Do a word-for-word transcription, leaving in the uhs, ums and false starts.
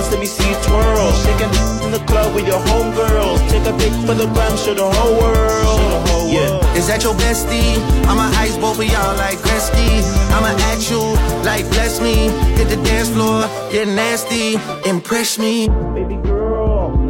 bounce, let me see you twirl. Shaking in the club with your homegirls. Take a pic for the gram, show the whole world. Yeah. Is that your bestie? I'ma ice both of y'all like Gretzky. I'ma at you like bless me. Hit the dance floor, get nasty, impress me. Baby girl,